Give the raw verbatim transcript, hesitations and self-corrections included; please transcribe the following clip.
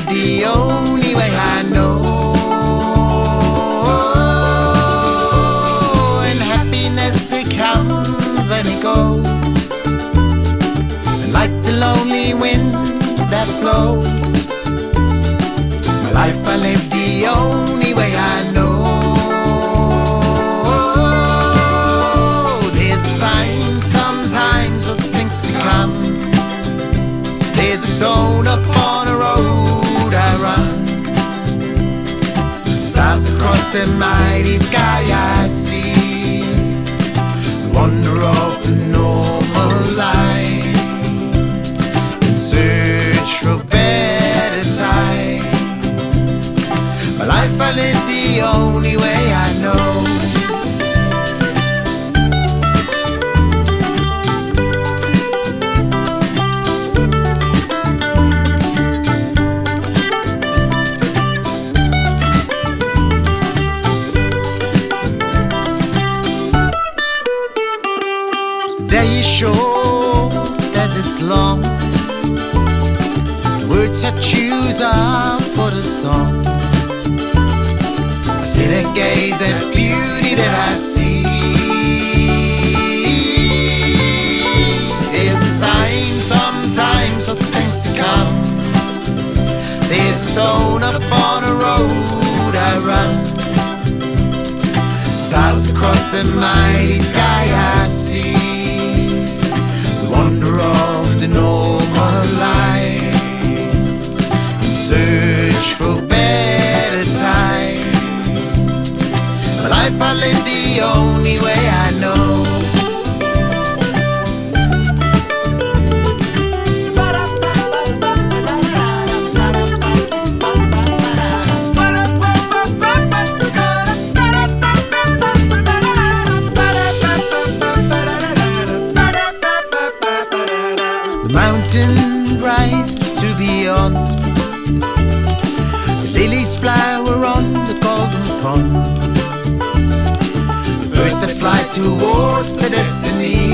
the only way I know. And happiness, it comes and it goes, and like the lonely wind that flows, my life I live the only way I know. There's a sign sometimes of things to come. There's a stone upon a road I run. The stars across the mighty sky I see, the wonder of the normal life, in search for better times. My life I live the only way I know. Day is short as it's long. The words I choose are for the song. I sit and gaze at beauty that I see. There's a sign sometimes of things to come. There's a stone upon a road I run. Stars across the mighty sky I see, wonder of the normal life, in search for better times. My life I live the only way I know. The mountain rises to beyond, the lilies flower on the golden pond, the birds that fly towards the destiny